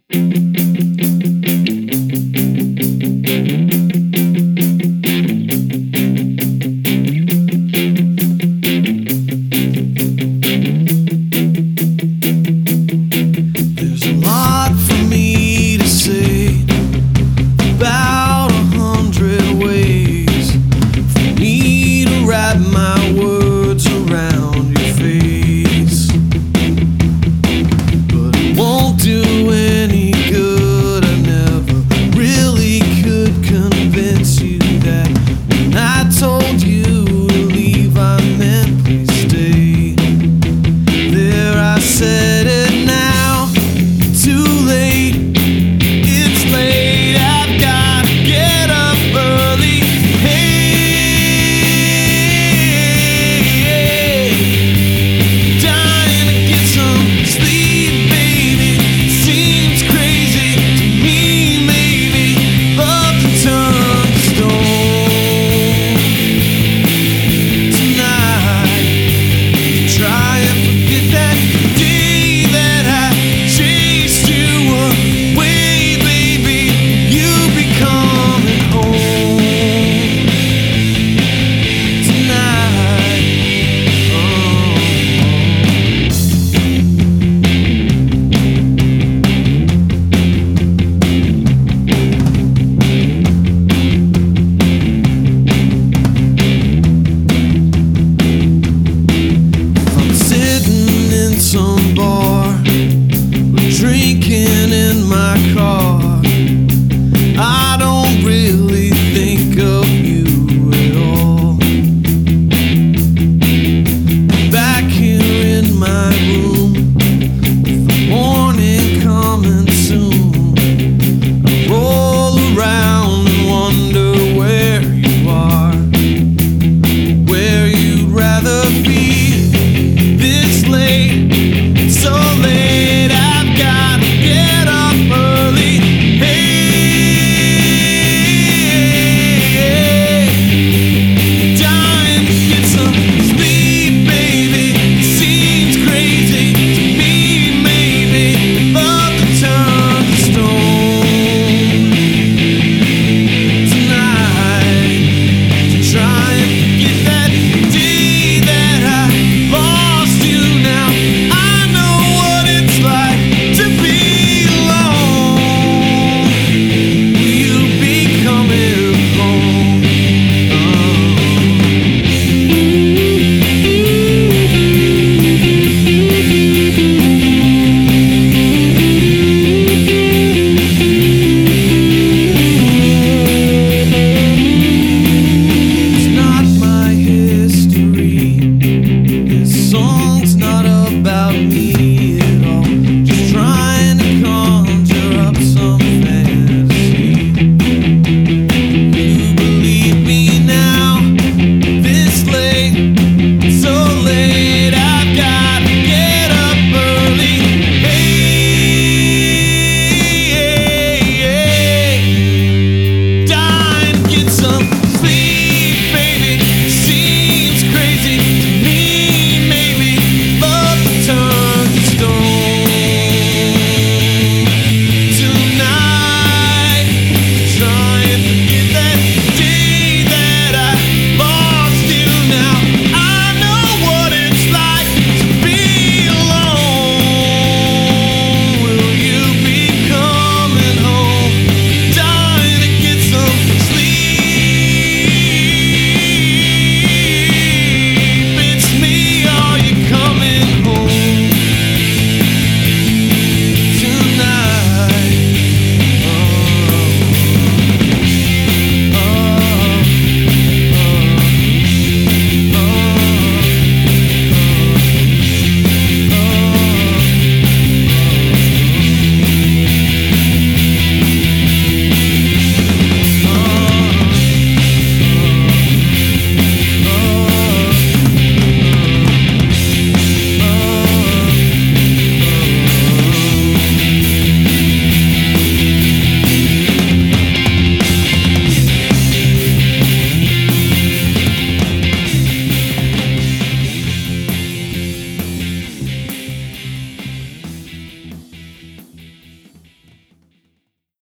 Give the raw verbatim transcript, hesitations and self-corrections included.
There's a lot for me to say, about a hundred ways for me to wrap my words around your face. But it won't do any good. I never really could convince you that when I told you to leave, I meant please stay. There I said it now, too late. It's late, I've gotta get up early. Hey, dying to get some sleep, baby. Seems crazy to me, maybe. Love to turn to stone tonight. Try and forget that day that I chased you away, baby. You'll be coming home tonight. Oh. I'm sitting in some bar, we're drinking